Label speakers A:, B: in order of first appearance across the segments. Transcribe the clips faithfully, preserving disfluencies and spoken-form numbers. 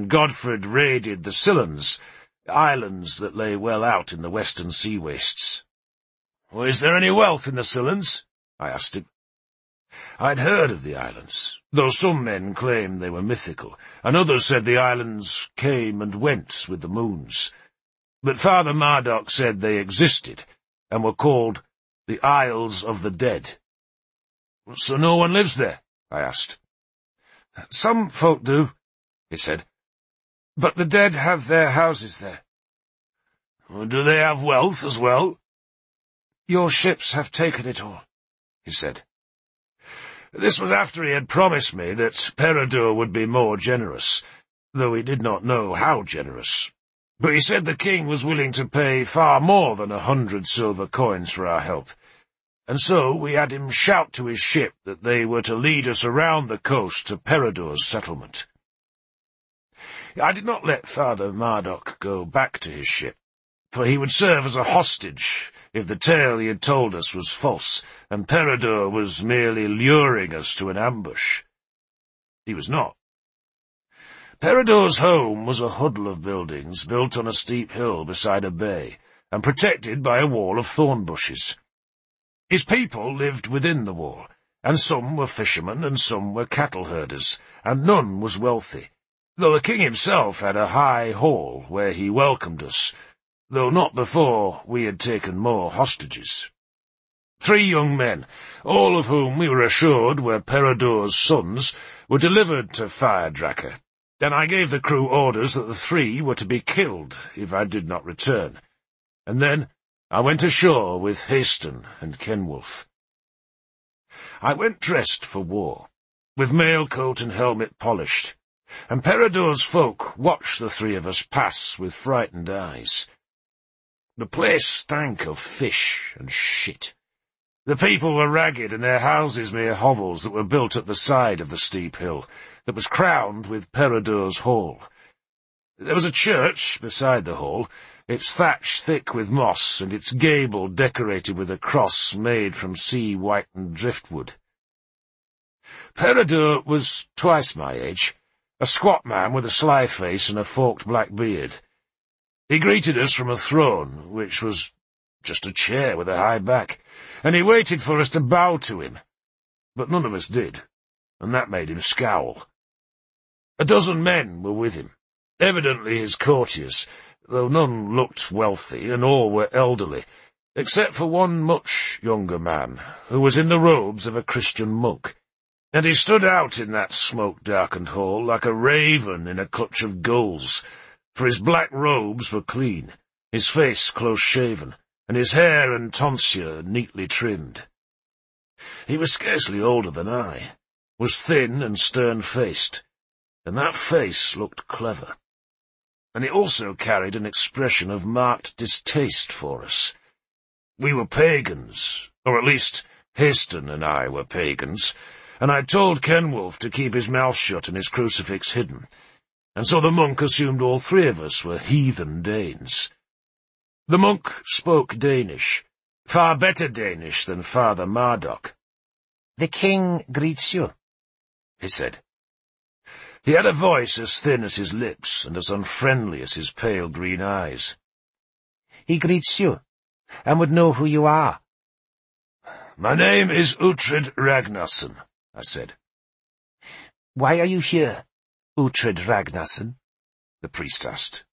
A: and Godfred raided the Sillans, islands that lay well out in the western sea wastes. "Well, is there any wealth in the Sillans?" I asked him. I'd heard of the islands, though some men claimed they were mythical, and others said the islands came and went with the moons. But Father Mardoc said they existed, and were called the Isles of the Dead. "So no one lives there?" I asked. "Some folk do," he said, "but the dead have their houses there." "Do they have wealth as well?" "Your ships have taken it all," he said. This was after he had promised me that Peredur would be more generous, though he did not know how generous. But he said the king was willing to pay far more than a hundred silver coins for our help, and so we had him shout to his ship that they were to lead us around the coast to Peredur's settlement. I did not let Father Mardoc go back to his ship, for he would serve as a hostage if the tale he had told us was false, and Peredur was merely luring us to an ambush. He was not. Peredur's home was a huddle of buildings built on a steep hill beside a bay, and protected by a wall of thorn bushes. His people lived within the wall, and some were fishermen and some were cattle herders, and none was wealthy, though the king himself had a high hall where he welcomed us, though not before we had taken more hostages. Three young men, all of whom we were assured were Peredur's sons, were delivered to Firedraker, and I gave the crew orders that the three were to be killed if I did not return, and then I went ashore with Haston and Kenwulf. I went dressed for war, with mail coat and helmet polished, and Peredur's folk watched the three of us pass with frightened eyes. The place stank of fish and shit. The people were ragged, and their houses mere hovels that were built at the side of the steep hill, that was crowned with Peredur's hall. There was a church beside the hall, its thatch thick with moss, and its gable decorated with a cross made from sea-whitened driftwood. Peredur was twice my age, a squat man with a sly face and a forked black beard. He greeted us from a throne, which was just a chair with a high back, and he waited for us to bow to him. But none of us did, and that made him scowl. A dozen men were with him, evidently his courtiers, though none looked wealthy, and all were elderly, except for one much younger man, who was in the robes of a Christian monk, and he stood out in that smoke-darkened hall like a raven in a clutch of gulls, for his black robes were clean, his face close-shaven, and his hair and tonsure neatly trimmed. He was scarcely older than I, was thin and stern-faced, and that face looked clever, and it also carried an expression of marked distaste for us. We were pagans, or at least Haston and I were pagans, and I told Kenwulf to keep his mouth shut and his crucifix hidden, and so the monk assumed all three of us were heathen Danes. The monk spoke Danish, far better Danish than Father Mardoc.
B: "The king greets you,"
A: he said. He had a voice as thin as his lips and as unfriendly as his pale green eyes.
B: "He greets you, and would know who you are."
A: "My name is Uhtred Ragnarsson," I said.
B: "Why are you here, Uhtred Ragnarsson?"
A: the priest asked.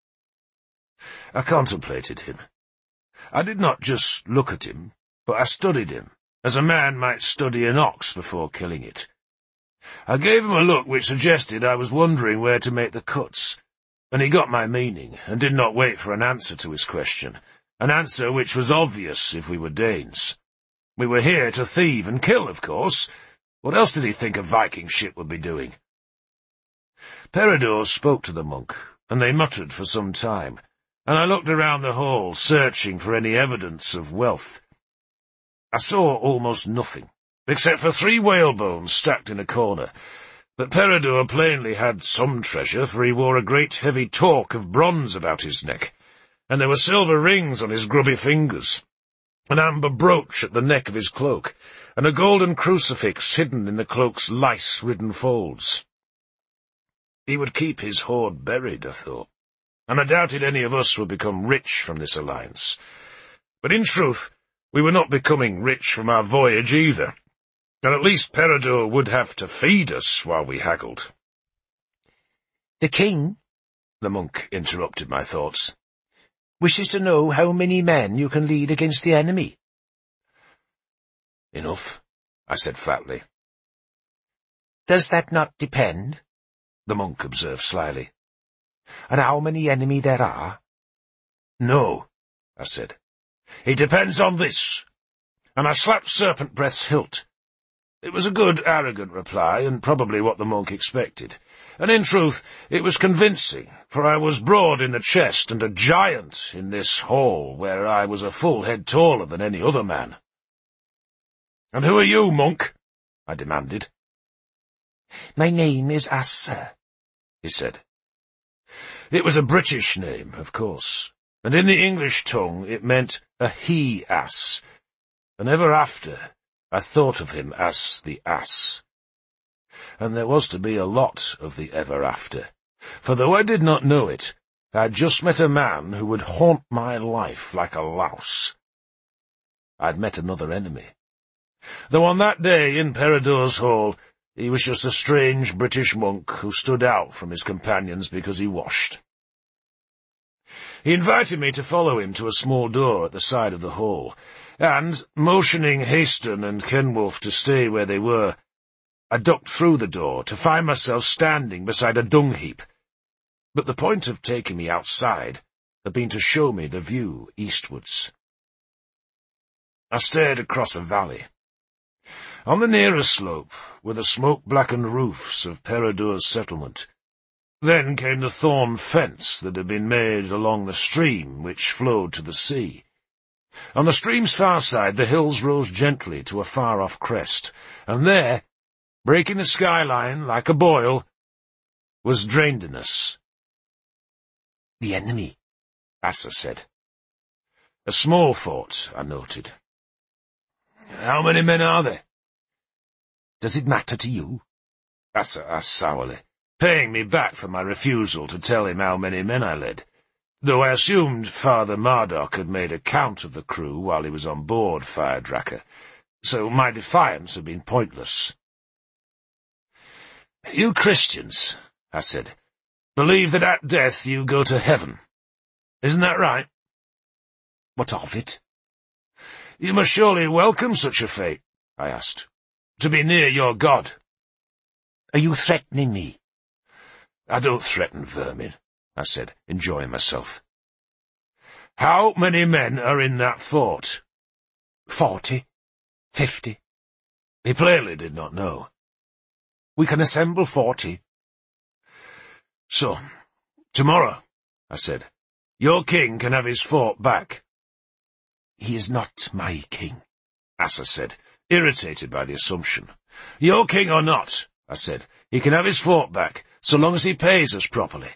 A: I contemplated him. I did not just look at him, but I studied him, as a man might study an ox before killing it. I gave him a look which suggested I was wondering where to make the cuts, and he got my meaning, and did not wait for an answer to his question, an answer which was obvious if we were Danes. We were here to thieve and kill, of course. What else did he think a Viking ship would be doing? Peredur spoke to the monk, and they muttered for some time, and I looked around the hall, searching for any evidence of wealth. I saw almost nothing, except for three whalebones stacked in a corner, but Peredur plainly had some treasure, for he wore a great heavy torque of bronze about his neck, and there were silver rings on his grubby fingers, an amber brooch at the neck of his cloak, and a golden crucifix hidden in the cloak's lice-ridden folds. He would keep his hoard buried, I thought, and I doubted any of us would become rich from this alliance. But in truth, we were not becoming rich from our voyage either, and at least Peredur would have to feed us while we haggled.
B: The king,
A: the monk interrupted my thoughts,
B: wishes to know how many men you can lead against the enemy.
A: Enough, I said flatly.
B: Does that not depend,
A: the monk observed slyly,
B: on how many enemy there are?
A: No, I said. It depends on this. And I slapped Serpent Breath's hilt. It was a good, arrogant reply, and probably what the monk expected. And in truth, it was convincing, for I was broad in the chest and a giant in this hall, where I was a full head taller than any other man. "And who are you, monk?" I demanded.
B: "My name is Assa,"
A: he said. It was a British name, of course, and in the English tongue it meant a he-ass, and ever after I thought of him as the ass. And there was to be a lot of the ever after, for though I did not know it, I had just met a man who would haunt my life like a louse. I'd met another enemy, though on that day in Peredur's hall he was just a strange British monk who stood out from his companions because he washed. He invited me to follow him to a small door at the side of the hall, and, motioning Haston and Kenwulf to stay where they were, I ducked through the door to find myself standing beside a dung heap. But the point of taking me outside had been to show me the view eastwards. I stared across a valley. On the nearer slope were the smoke-blackened roofs of Peredur's settlement. Then came the thorn fence that had been made along the stream which flowed to the sea. On the stream's far side the hills rose gently to a far-off crest, and there, breaking the skyline like a boil, was Draendenus.
B: "The enemy,"
A: Assa said. A small fort, I noted. "How many men are there?"
B: "Does it matter to you?"
A: Assa asked sourly, paying me back for my refusal to tell him how many men I led, though I assumed Father Marduk had made a count of the crew while he was on board Firedracker, so my defiance had been pointless. "You Christians," I said, "believe that at death you go to heaven. Isn't that right?"
B: "What of it?"
A: "You must surely welcome such a fate," I asked, "to be near your God."
B: "Are you threatening me?"
A: "I don't threaten vermin," I said, enjoying myself. "How many men are in that fort?"
B: Forty. Fifty.
A: He plainly did not know.
B: "We can assemble forty."
A: "So, tomorrow," I said, "your king can have his fort back."
B: "He is not my king,"
A: Assa said, irritated by the assumption. "Your king or not," I said, "he can have his fort back, so long as he pays us properly."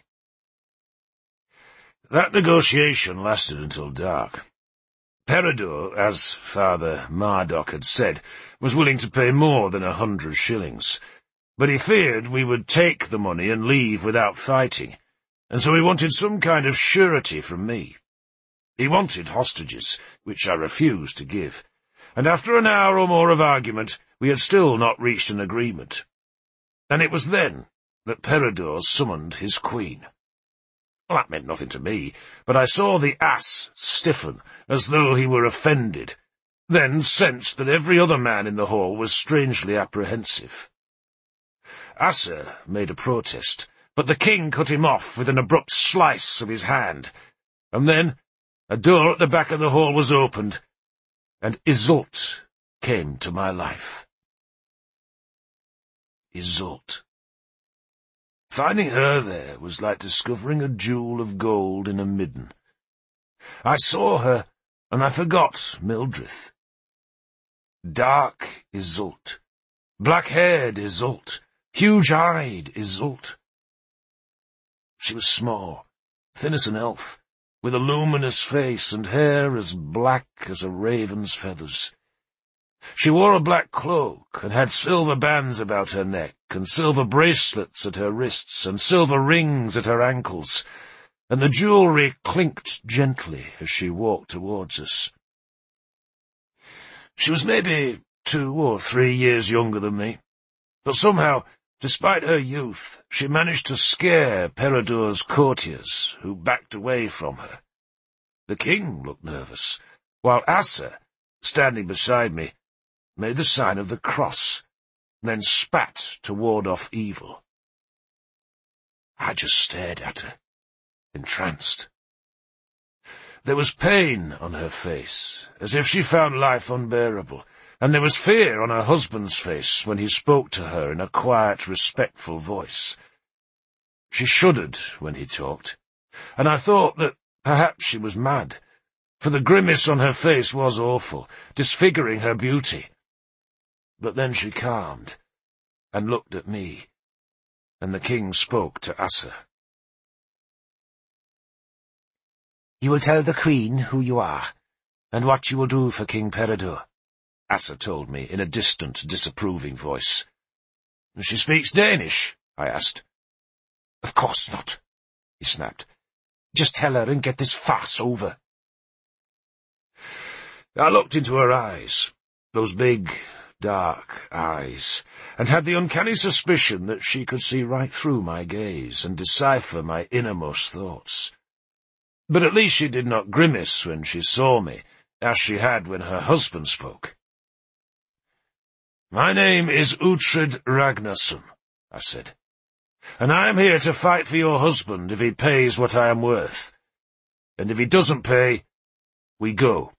A: That negotiation lasted until dark. Peredur, as Father Marduk had said, was willing to pay more than a hundred shillings, but he feared we would take the money and leave without fighting, and so he wanted some kind of surety from me. He wanted hostages, which I refused to give, and after an hour or more of argument, we had still not reached an agreement. And it was then that Peredur summoned his queen. Well, that meant nothing to me, but I saw the ass stiffen, as though he were offended, then sensed that every other man in the hall was strangely apprehensive. Assa made a protest, but the king cut him off with an abrupt slice of his hand, and then a door at the back of the hall was opened, and Iseult came to my life. Iseult. Finding her there was like discovering a jewel of gold in a midden. I saw her, and I forgot Mildrith. Dark Iseult, black-haired Iseult, huge-eyed Iseult. She was small, thin as an elf, with a luminous face and hair as black as a raven's feathers. She wore a black cloak, and had silver bands about her neck, and silver bracelets at her wrists, and silver rings at her ankles, and the jewellery clinked gently as she walked towards us. She was maybe two or three years younger than me, but somehow, despite her youth, she managed to scare Peredur's courtiers, who backed away from her. The king looked nervous, while Asa, standing beside me, made the sign of the cross, then spat to ward off evil. I just stared at her, entranced. There was pain on her face, as if she found life unbearable, and there was fear on her husband's face when he spoke to her in a quiet, respectful voice. She shuddered when he talked, and I thought that perhaps she was mad, for the grimace on her face was awful, disfiguring her beauty. But then she calmed, and looked at me, and the king spoke to Asa.
B: "You will tell the queen who you are, and what you will do for King Peredur," Asa told me in a distant, disapproving voice.
A: "She speaks Danish?" I asked.
B: "Of course not," he snapped. "Just tell her and get this farce over."
A: I looked into her eyes, those big, dark eyes, and had the uncanny suspicion that she could see right through my gaze and decipher my innermost thoughts. But at least she did not grimace when she saw me, as she had when her husband spoke. "My name is Uhtred Ragnarsson," I said, "and I am here to fight for your husband if he pays what I am worth. And if he doesn't pay, we go."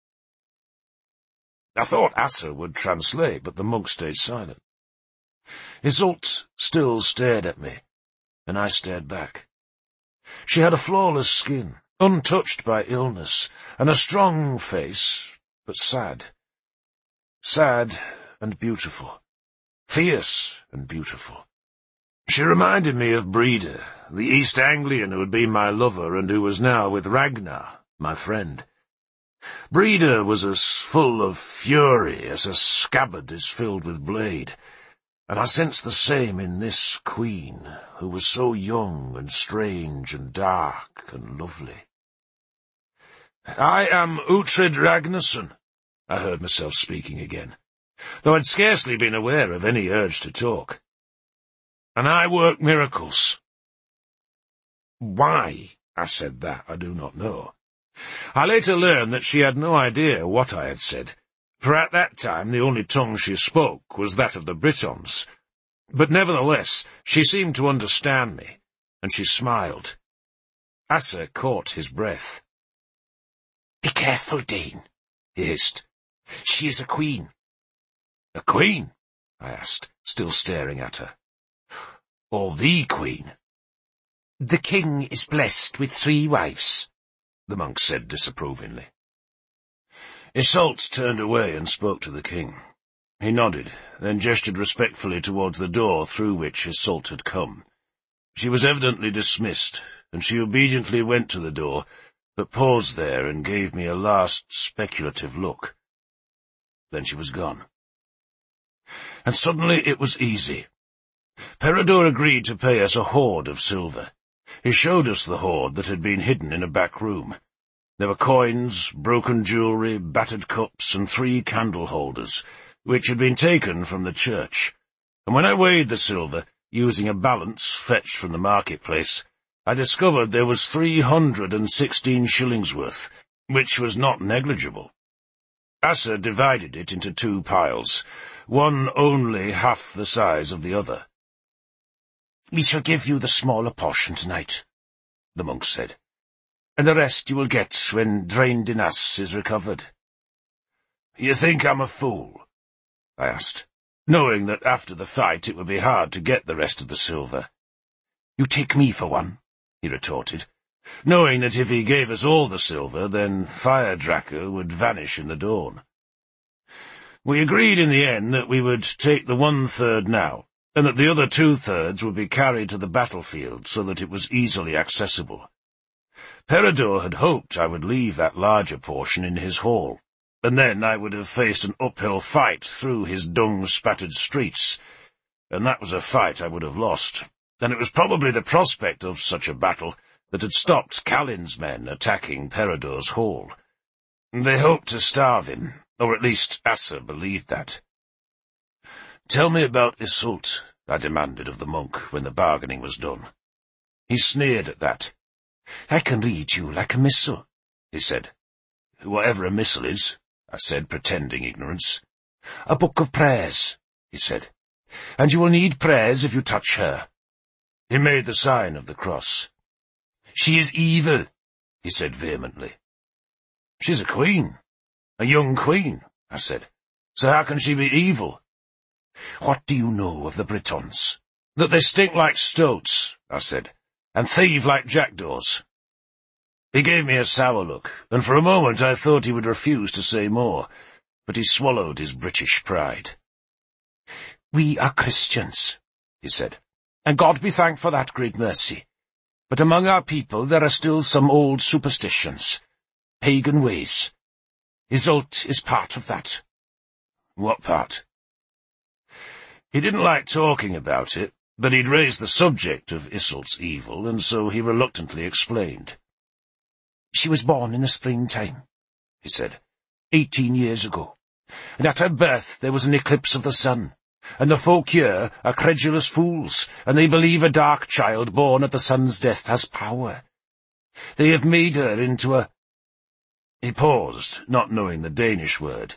A: I thought Asa would translate, but the monk stayed silent. Iseult still stared at me, and I stared back. She had a flawless skin, untouched by illness, and a strong face, but sad. Sad and beautiful. Fierce and beautiful. She reminded me of Breda, the East Anglian who had been my lover and who was now with Ragnar, my friend. Breda was as full of fury as a scabbard is filled with blade, and I sensed the same in this queen, who was so young and strange and dark and lovely. "I am Uhtred Ragnarsson," I heard myself speaking again, though I'd scarcely been aware of any urge to talk. "And I work miracles." Why I said that I do not know. I later learned that she had no idea what I had said, for at that time the only tongue she spoke was that of the Britons. But nevertheless she seemed to understand me, and she smiled. Asa caught his breath.
B: "Be careful, Dane," he hissed. "She is a queen."
A: "A queen?" I asked, still staring at her. "Or the queen?"
B: "The king is blessed with three wives,"
A: the monk said disapprovingly. Iseult turned away and spoke to the king. He nodded, then gestured respectfully towards the door through which Iseult had come. She was evidently dismissed, and she obediently went to the door, but paused there and gave me a last speculative look. Then she was gone. And suddenly it was easy. Peredur agreed to pay us a hoard of silver. He showed us the hoard that had been hidden in a back room. There were coins, broken jewellery, battered cups, and three candle holders, which had been taken from the church. And when I weighed the silver, using a balance fetched from the marketplace, I discovered there was three hundred and sixteen shillings worth, which was not negligible. Asa divided it into two piles, one only half the size of the other.
B: "We shall give you the smaller portion tonight," the monk said, "and the rest you will get when Drain Dinas is recovered."
A: "You think I'm a fool?" I asked, knowing that after the fight it would be hard to get the rest of the silver.
B: "You take me for one," he retorted,
A: knowing that if he gave us all the silver, then Firedracker would vanish in the dawn. We agreed in the end that we would take the one-third now, and that the other two-thirds would be carried to the battlefield so that it was easily accessible. Peredur had hoped I would leave that larger portion in his hall, and then I would have faced an uphill fight through his dung-spattered streets, and that was a fight I would have lost, and it was probably the prospect of such a battle that had stopped Kalin's men attacking Peredur's hall. They hoped to starve him, or at least Assa believed that. "Tell me about Iseult," I demanded of the monk when the bargaining was done. He sneered at that. "I can read you like a missal," he said. "Whatever a missal is," I said, pretending ignorance. "A book of prayers," he said. "And you will need prayers if you touch her." He made the sign of the cross. "She is evil," he said vehemently. "She's a queen, a young queen," I said. "So how can she be evil?" "What do you know of the Britons?" "That they stink like stoats," I said, "and thieve like jackdaws." He gave me a sour look, and for a moment I thought he would refuse to say more, but he swallowed his British pride. "We are Christians," he said, "and God be thanked for that great mercy. But among our people there are still some old superstitions, pagan ways. Iseult is part of that." "What part?" He didn't like talking about it, but he'd raised the subject of Iseult's evil, and so he reluctantly explained. "She was born in the springtime," he said, eighteen years ago, "and at her birth there was an eclipse of the sun, and the folk here are credulous fools, and they believe a dark child born at the sun's death has power. They have made her into a—" He paused, not knowing the Danish word.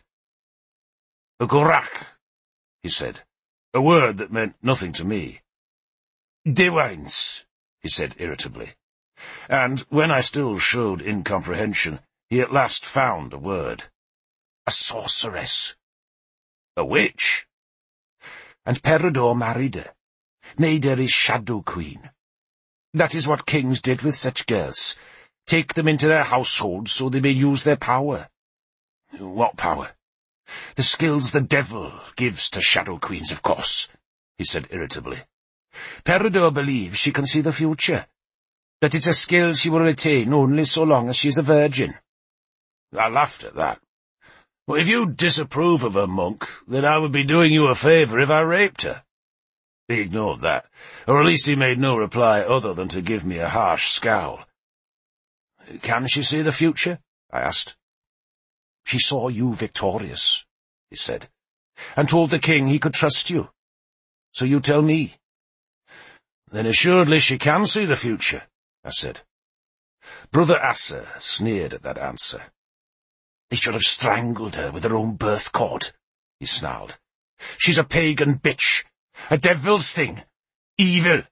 A: "A gorak," he said, a word that meant nothing to me. "Dewines," he said irritably. And, when I still showed incomprehension, he at last found a word. "A sorceress." "A witch?" "And Peredur married her, made her his shadow queen. That is what kings did with such girls. Take them into their households so they may use their power." "What power?" "The skills the devil gives to shadow queens, of course," he said irritably. "Peredur believes she can see the future, that it's a skill she will retain only so long as she is a virgin." I laughed at that. "Well, if you disapprove of her, monk, then I would be doing you a favour if I raped her." He ignored that, or at least he made no reply other than to give me a harsh scowl. "Can she see the future?" I asked. "She saw you victorious," he said, "and told the king he could trust you. So you tell me." "Then assuredly she can see the future," I said. Brother Assa sneered at that answer. "They should have strangled her with her own birth cord," he snarled. "She's a pagan bitch, a devil's thing, evil."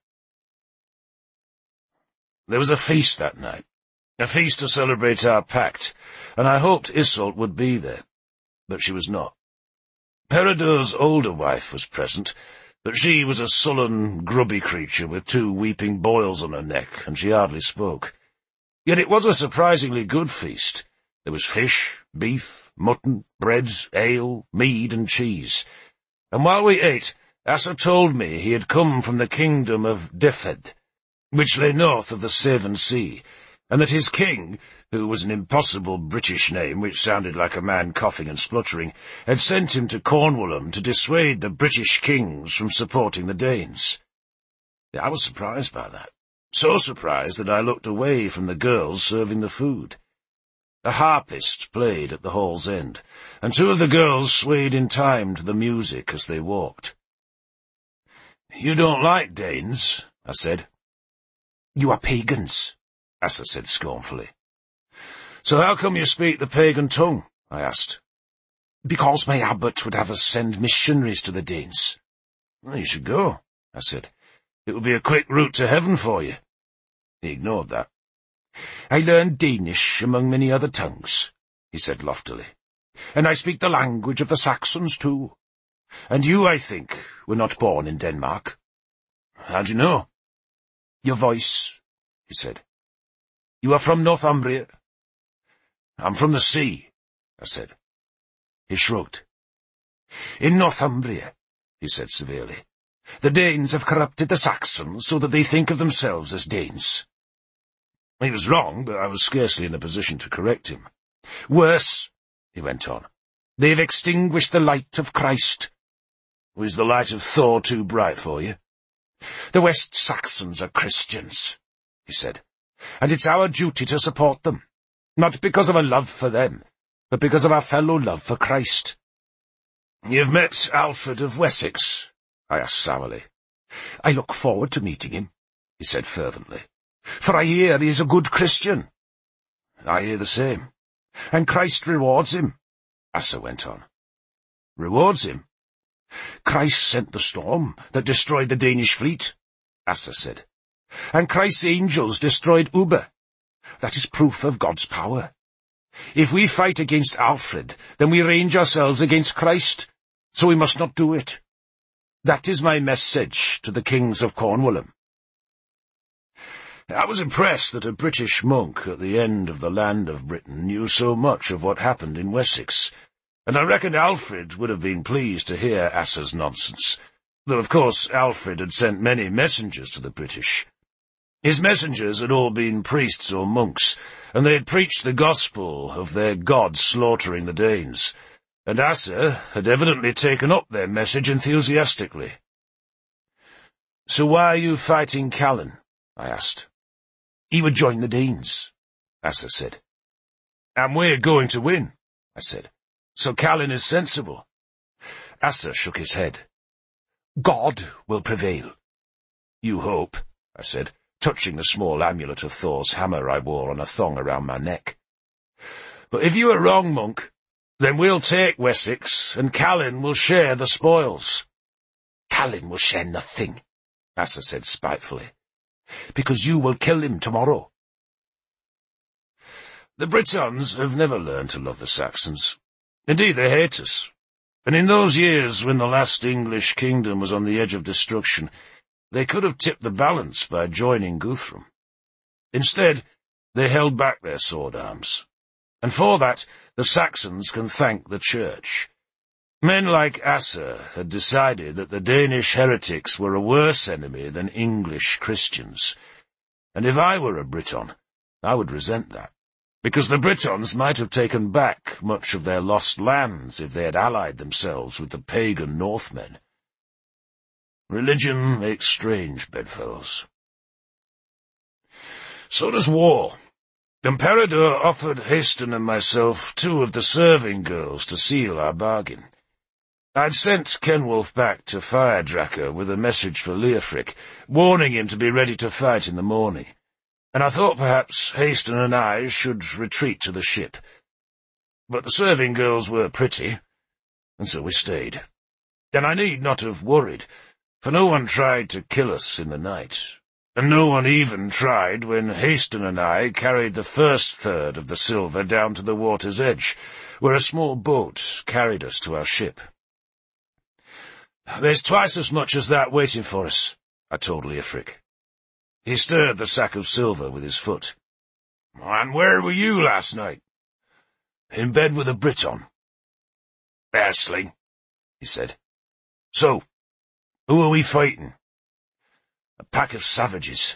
A: There was a feast that night, a feast to celebrate our pact, and I hoped Iseult would be there, but she was not. Peredur's older wife was present, but she was a sullen, grubby creature with two weeping boils on her neck, and she hardly spoke. Yet it was a surprisingly good feast. There was fish, beef, mutton, bread, ale, mead, and cheese. And while we ate, Assa told me he had come from the kingdom of Defed, which lay north of the Severn Sea, and that his king, who was an impossible British name which sounded like a man coughing and spluttering, had sent him to Cornwallum to dissuade the British kings from supporting the Danes. I was surprised by that, so surprised that I looked away from the girls serving the food. A harpist played at the hall's end, and two of the girls swayed in time to the music as they walked. "You don't like Danes?" I said. "You are pagans," Assa said scornfully. "So how come you speak the pagan tongue?" I asked. "Because my abbot would have us send missionaries to the Danes." "Well, you should go," I said. "It would be a quick route to heaven for you." He ignored that. "I learned Danish among many other tongues," he said loftily, "and I speak the language of the Saxons too. And you, I think, were not born in Denmark." "How do you know?" "Your voice," he said. "You are from Northumbria." "I'm from the sea," I said. He shrugged. "In Northumbria," he said severely, "the Danes have corrupted the Saxons so that they think of themselves as Danes." He was wrong, but I was scarcely in a position to correct him. "Worse,"
B: he went on. "They've extinguished the light of Christ."
A: "Was the light of Thor too bright for you?"
B: "The West Saxons are Christians," he said, "and it's our duty to support them, not because of a love for them, but because of our fellow love for Christ."
A: "You've met Alfred of Wessex?" I asked sourly.
B: "I look forward to meeting him," he said fervently, "for I hear he is a good Christian."
A: "I hear the same."
B: "And Christ rewards him," Asa went on.
A: "Rewards him?"
B: "Christ sent the storm that destroyed the Danish fleet," Asa said, "and Christ's angels destroyed Ubbe. That is proof of God's power. If we fight against Alfred, then we range ourselves against Christ, so we must not do it. That is my message to the kings of Cornwall."
A: I was impressed that a British monk at the end of the land of Britain knew so much of what happened in Wessex, and I reckoned Alfred would have been pleased to hear Asa's nonsense, though of course Alfred had sent many messengers to the British. His messengers had all been priests or monks, and they had preached the gospel of their God slaughtering the Danes, and Asa had evidently taken up their message enthusiastically. "So why are you fighting Callan?" I asked.
B: "He would join the Danes," Asa said.
A: "And we're going to win," I said. "So Callan is sensible."
B: Asa shook his head. "God will prevail."
A: "You hope,"
B: I said, touching the small amulet of Thor's hammer I wore on a thong around my neck.
A: "But if you are wrong, monk, then we'll take Wessex, and Callan will share the spoils."
B: "Callan will share nothing," Asa said spitefully, "because you will kill him tomorrow."
A: The Britons have never learned to love the Saxons. Indeed, they hate us. And in those years when the last English kingdom was on the edge of destruction, they could have tipped the balance by joining Guthrum. Instead, they held back their sword arms. And for that, the Saxons can thank the Church. Men like Asa had decided that the Danish heretics were a worse enemy than English Christians. And if I were a Briton, I would resent that, because the Britons might have taken back much of their lost lands if they had allied themselves with the pagan Northmen. Religion makes strange bedfellows. So does war. And Peredur offered Haston and myself two of the serving girls to seal our bargain. I'd sent Kenwulf back to Firedracker with a message for Leofric, warning him to be ready to fight in the morning, and I thought perhaps Haston and I should retreat to the ship. But the serving girls were pretty, and so we stayed. And I need not have worried, for no one tried to kill us in the night, and no one even tried when Haston and I carried the first third of the silver down to the water's edge, where a small boat carried us to our ship. "There's twice as much as that waiting for us," I told Leofric. He stirred the sack of silver with his foot. "And where were you last night?" "In bed with a Briton." "Arsling," he said. "So, who are we fighting?" "A pack of savages."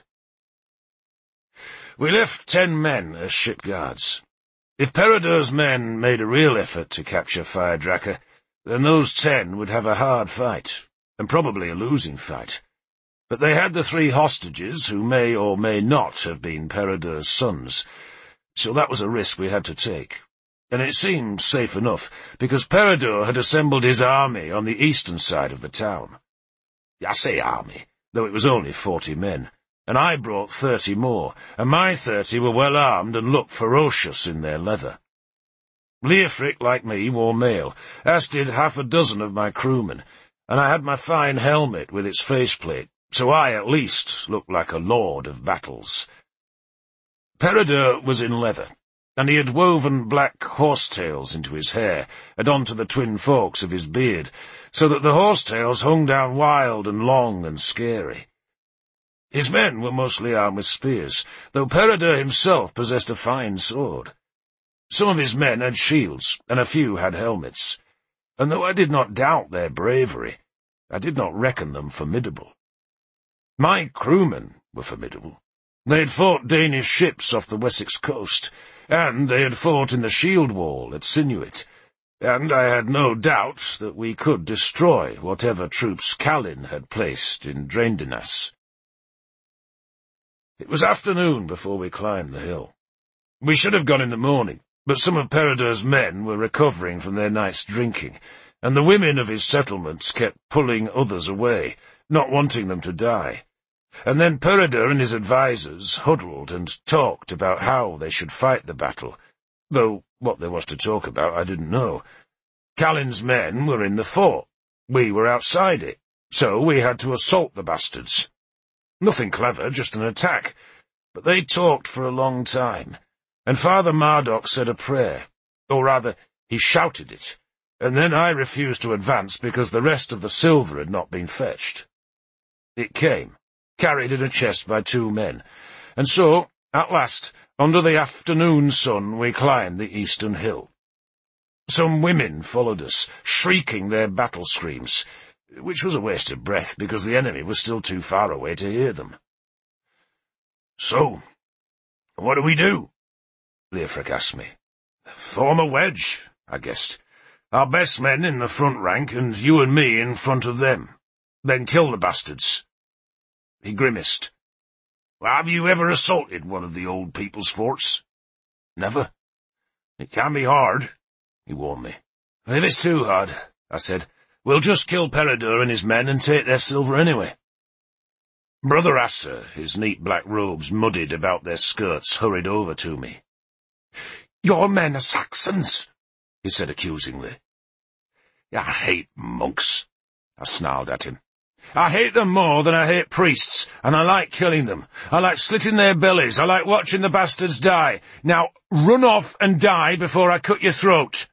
A: We left ten men as ship guards. If Peredur's men made a real effort to capture Firedracker, then those ten would have a hard fight, and probably a losing fight. But they had the three hostages, who may or may not have been Peredur's sons, so that was a risk we had to take. And it seemed safe enough, because Peredur had assembled his army on the eastern side of the town. I say army, though it was only forty men, and I brought thirty more, and my thirty were well armed and looked ferocious in their leather. Leofric, like me, wore mail, as did half a dozen of my crewmen, and I had my fine helmet with its faceplate, so I at least looked like a lord of battles. Peredur was in leather, and he had woven black horsetails into his hair and onto the twin forks of his beard, so that the horsetails hung down wild and long and scary. His men were mostly armed with spears, though Peredur himself possessed a fine sword. Some of his men had shields, and a few had helmets, and though I did not doubt their bravery, I did not reckon them formidable. My crewmen were formidable, They had fought Danish ships off the Wessex coast, and they had fought in the shield wall at Sinuit, and I had no doubt that we could destroy whatever troops Calin had placed in Draendinas. It was afternoon before we climbed the hill. We should have gone in the morning, but some of Peredur's men were recovering from their night's drinking, and the women of his settlements kept pulling others away, not wanting them to die. And then Peredur and his advisers huddled and talked about how they should fight the battle, though what there was to talk about I didn't know. Calin's men were in the fort. We were outside it, so we had to assault the bastards. Nothing clever, just an attack, but they talked for a long time, and Father Marduk said a prayer, or rather, he shouted it, and then I refused to advance because the rest of the silver had not been fetched. It came, carried in a chest by two men, and so, at last, under the afternoon sun, we climbed the eastern hill. Some women followed us, shrieking their battle screams, which was a waste of breath because the enemy was still too far away to hear them. "So, what do we do?" Leofric asked me. "Form a wedge," I guessed. "Our best men in the front rank, and you and me in front of them. Then kill the bastards." He grimaced. "Have you ever assaulted one of the old people's forts?" "Never." "It can be hard," he warned me. "If it's too hard," I said, "we'll just kill Peredur and his men and take their silver anyway." Brother Asa, his neat black robes muddied about their skirts, hurried over to me. "Your men are Saxons," he said accusingly. "I hate monks," I snarled at him. "I hate them more than I hate priests, and I like killing them. I like slitting their bellies. I like watching the bastards die. Now run off and die before I cut your throat."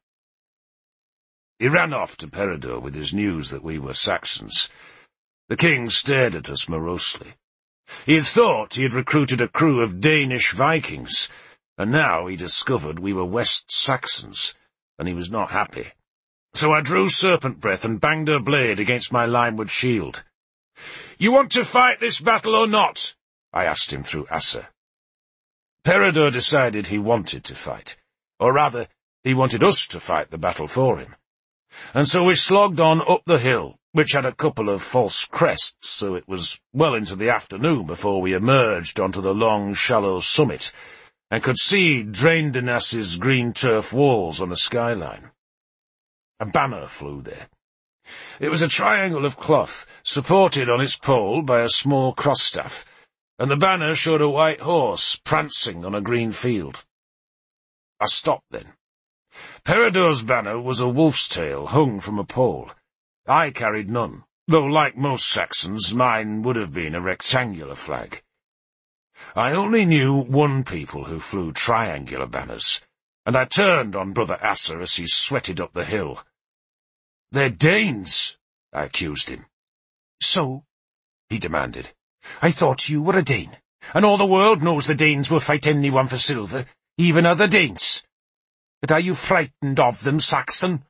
A: He ran off to Peredur with his news that we were Saxons. The king stared at us morosely. He had thought he had recruited a crew of Danish Vikings, and now he discovered we were West Saxons, and he was not happy. So I drew serpent breath and banged her blade against my limewood shield. "You want to fight this battle or not?" I asked him through Asa. Peredur decided he wanted to fight, or rather, he wanted us to fight the battle for him. And so we slogged on up the hill, which had a couple of false crests, so it was well into the afternoon before we emerged onto the long, shallow summit, and could see Draendinas's green turf walls on the skyline. A banner flew there. It was a triangle of cloth, supported on its pole by a small cross-staff, and the banner showed a white horse prancing on a green field. I stopped then. Peredur's banner was a wolf's tail hung from a pole. I carried none, though like most Saxons, mine would have been a rectangular flag. I only knew one people who flew triangular banners, and I turned on Brother Asa as he sweated up the hill. "They're Danes," I accused him. "So?" he demanded. "I thought you were a Dane, and all the world knows the Danes will fight anyone for silver, even other Danes. But are you frightened of them, Saxon?"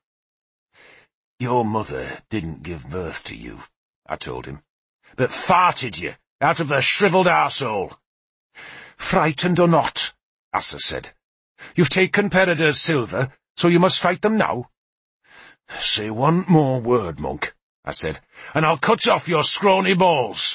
A: "Your mother didn't give birth to you," I told him, "but farted you out of the shriveled arsehole." "Frightened or not," Asa said, "you've taken Peredur's silver, so you must fight them now." "Say one more word, monk," I said, "and I'll cut off your scrawny balls."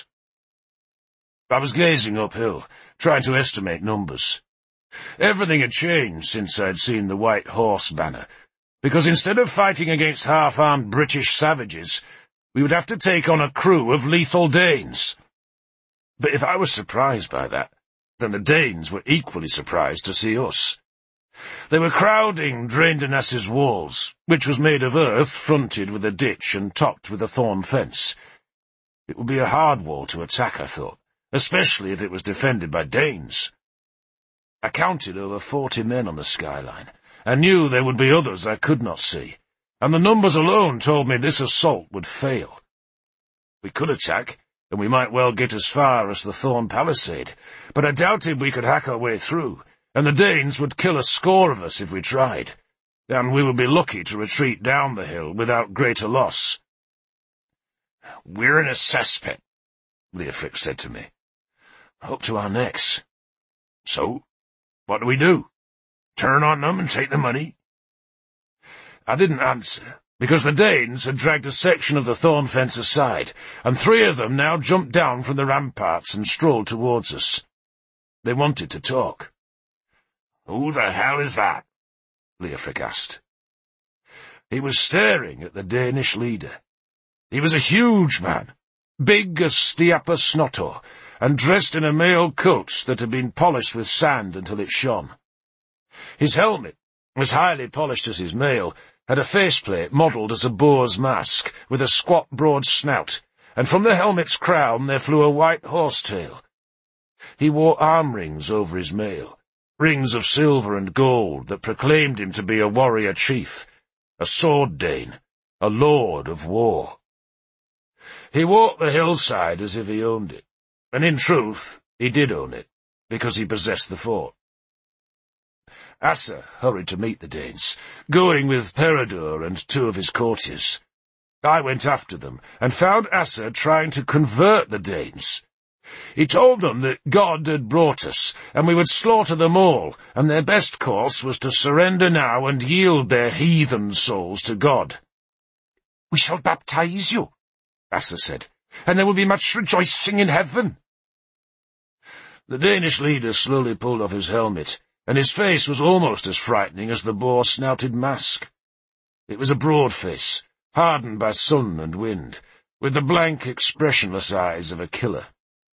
A: I was gazing uphill, trying to estimate numbers. Everything had changed since I'd seen the white horse banner, because instead of fighting against half-armed British savages, we would have to take on a crew of lethal Danes. But if I was surprised by that, then the Danes were equally surprised to see us. They were crowding Draendinas's walls, which was made of earth fronted with a ditch and topped with a thorn fence. It would be a hard wall to attack, I thought, especially if it was defended by Danes. I counted over forty men on the skyline, and knew there would be others I could not see, and the numbers alone told me this assault would fail. We could attack, and we might well get as far as the Thorn Palisade, but I doubted we could hack our way through, and the Danes would kill a score of us if we tried, and we would be lucky to retreat down the hill without greater loss. "We're in a cesspit," Leofric said to me.
B: up to our necks.
A: So, what do we do? Turn on them and take the money?
B: I didn't answer, because the Danes had dragged a section of the thorn fence aside, and three of them now jumped down from the ramparts and strolled towards us. They wanted to talk.
A: "Who the hell is that?"
B: Leofric asked. He was staring at the Danish leader. He was a huge man, big as Stiapa Snotor, and dressed in a mail coat that had been polished with sand until it shone. His helmet, as highly polished as his mail, had a faceplate modelled as a boar's mask, with a squat broad snout, and from the helmet's crown there flew a white horsetail. He wore arm rings over his mail, rings of silver and gold that proclaimed him to be a warrior chief, a sword Dane, a lord of war. He walked the hillside as if he owned it, and in truth he did own it, because he possessed the fort. Asa hurried to meet the Danes, going with Peredur and two of his courtiers. I went after them, and found Asa trying to convert the Danes. He told them that God had brought us, and we would slaughter them all, and their best course was to surrender now and yield their heathen souls to God. "We shall baptize you," Asa said, "and there will be much rejoicing in heaven." The Danish leader slowly pulled off his helmet, and his face was almost as frightening as the boar-snouted mask. It was a broad face, hardened by sun and wind, with the blank, expressionless eyes of a killer.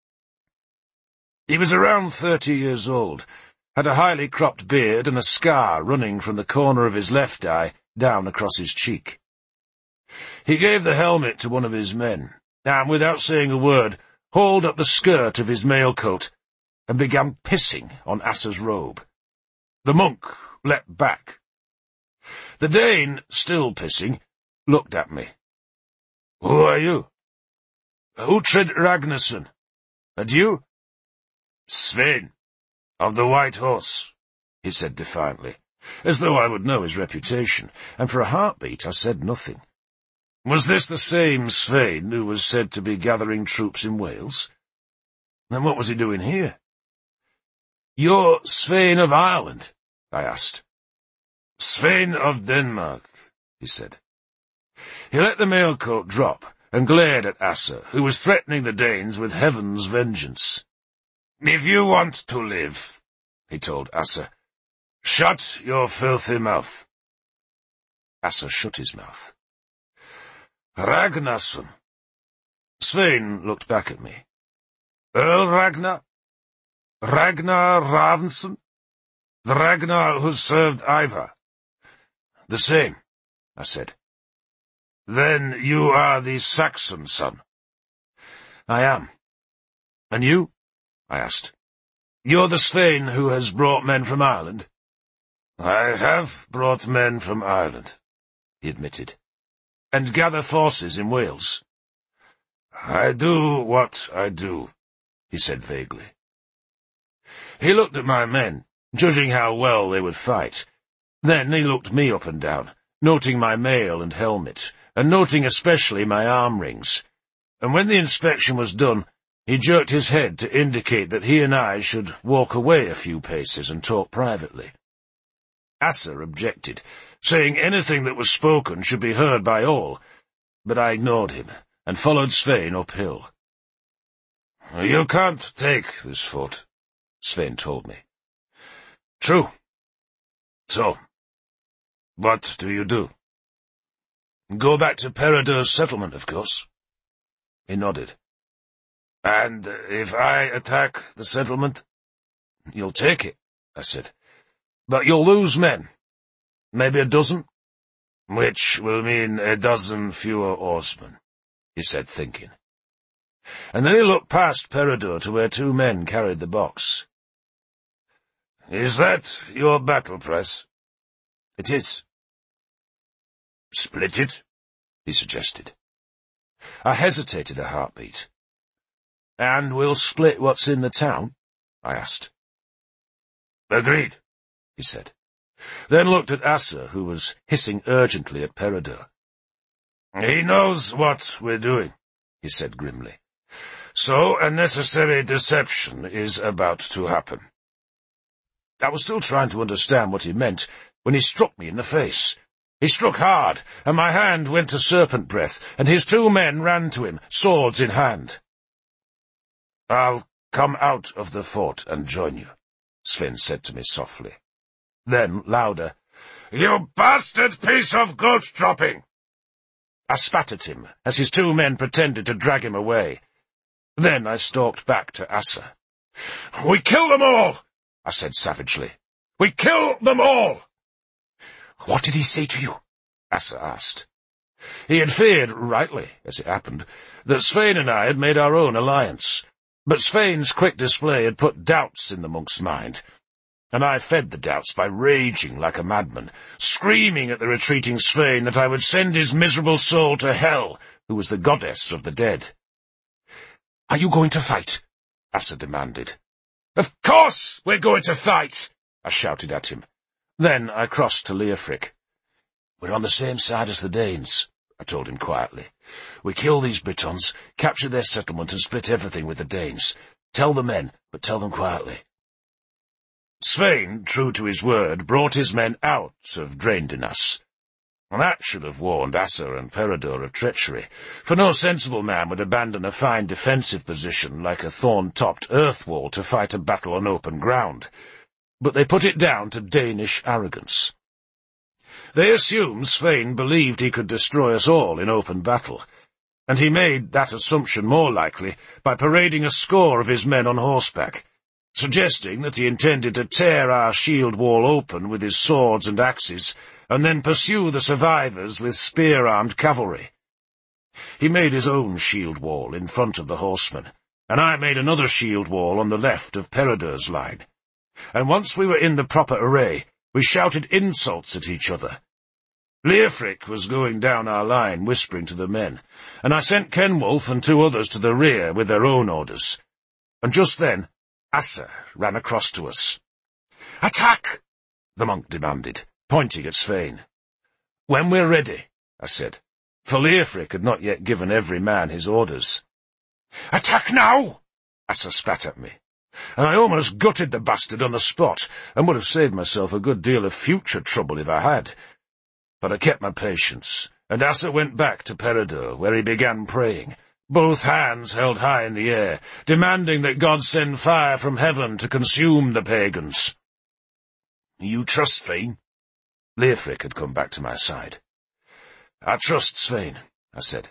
B: He was around thirty years old, had a highly cropped beard and a scar running from the corner of his left eye down across his cheek. He gave the helmet to one of his men, and, without saying a word, hauled up the skirt of his mail coat and began pissing on Asa's robe. The monk leapt back. The Dane, still pissing, looked at me. "Who are you?" "Uhtred Ragnarsson. And you?"
A: "Svein, of the White Horse,"
B: he said defiantly, as though I would know his reputation, and for a heartbeat I said nothing. Was this the same Svein who was said to be gathering troops in Wales? Then what was he doing here? "You're Svein of Ireland?" I asked.
A: "Svein of Denmark," he said.
B: He let the mailcoat drop and glared at Asa, who was threatening the Danes with heaven's vengeance.
A: "If you want to live," he told Asa, "shut your filthy mouth."
B: Asa shut his mouth. "Ragnarsson." Svein looked back at me. "Earl Ragnar? Ragnar Ravnsson? The Ragnar who served Ivar?" "The same," I said.
A: "Then you are the Saxon son?"
B: "I am. And you?" I asked. "You're the Svein who has brought men from Ireland?"
A: "I have brought men from Ireland," he admitted.
B: "And gather forces in Wales?"
A: "I do what I do," he said vaguely.
B: He looked at my men, judging how well they would fight. Then he looked me up and down, noting my mail and helmet, and noting especially my arm rings. And when the inspection was done, he jerked his head to indicate that he and I should walk away a few paces and talk privately. Asa objected, saying anything that was spoken should be heard by all, but I ignored him and followed Svein uphill.
A: "You can't take this fort," Svein told me.
B: "True.
A: So, what do you do?"
B: "Go back to Peredur's settlement, of course." He nodded.
A: "And if I attack the settlement?"
B: "You'll take it," I said. "But you'll lose men. Maybe a dozen?"
A: "Which will mean a dozen fewer oarsmen," he said, thinking.
B: And then he looked past Peredur to where two men carried the box.
A: "Is that your battle press?"
B: "It is."
A: "Split it,"
B: he suggested. I hesitated a heartbeat. "And we'll split what's in the town?" I asked.
A: "Agreed,"
B: he said, then looked at Asa, who was hissing urgently at Peredur.
A: "He knows what we're doing,"
B: he said grimly.
A: So a necessary deception is about to happen. I was still trying to understand what he meant when he struck me in the face. He struck hard, and my hand went to serpent breath, and his two men ran to him, swords in hand. "I'll come out of the fort and join you," Sven said to me softly. Then, louder, "You bastard piece of goat-dropping!" I spat at him as his two men pretended to drag him away. Then I stalked back to Asa. "We kill them all!" I said savagely. "We kill them all!" "What did he say to you?" Asa asked. He had feared, rightly, as it happened, that Sweyn and I had made our own alliance. But Sweyn's quick display had put doubts in the monk's mind, and I fed the doubts by raging like a madman, screaming at the retreating Sweyn that I would send his miserable soul to Hel, who was the goddess of the dead. "Are you going to fight?" Asa demanded. "Of course we're going to fight!" I shouted at him. Then I crossed to Leofric. "We're on the same side as the Danes," I told him quietly. "We kill these Britons, capture their settlement, and split everything with the Danes. Tell the men, but tell them quietly." Sweyn, true to his word, brought his men out of Draendinas. That should have warned Asa and Peredur of treachery, for no sensible man would abandon a fine defensive position like a thorn-topped earth wall to fight a battle on open ground. But they put it down to Danish arrogance. They assumed Sweyn believed he could destroy us all in open battle, and he made that assumption more likely by parading a score of his men on horseback, suggesting that he intended to tear our shield wall open with his swords and axes, and then pursue the survivors with spear-armed cavalry. He made his own shield wall in front of the horsemen, and I made another shield wall on the left of Peredur's line. And once we were in the proper array, we shouted insults at each other. Leofric was going down our line, whispering to the men, and I sent Kenwulf and two others to the rear with their own orders. And just then, Asa ran across to us. "Attack!" the monk demanded, pointing at Sweyn. "When we're ready," I said, for Leofric had not yet given every man his orders. "Attack now!" Asa spat at me, and I almost gutted the bastard on the spot, and would have saved myself a good deal of future trouble if I had. But I kept my patience, and Asa went back to Peredur, where he began praying, both hands held high in the air, demanding that God send fire from heaven to consume the pagans. "You trust Sweyn?" Leofric had come back to my side. "I trust Sweyn," I said.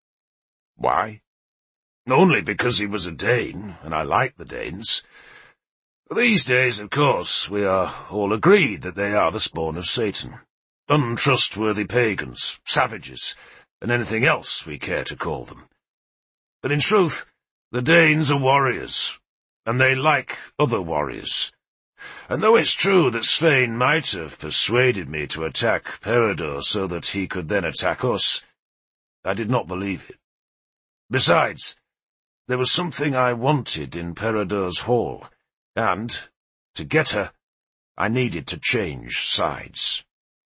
A: "Why?" "Only because he was a Dane, and I like the Danes. These days, of course, we are all agreed that they are the spawn of Satan, untrustworthy pagans, savages, and anything else we care to call them. But in truth, the Danes are warriors, and they like other warriors. And though it's true that Sweyn might have persuaded me to attack Peredur so that he could then attack us, I did not believe it. Besides, there was something I wanted in Peredur's hall, and, to get her, I needed to change sides.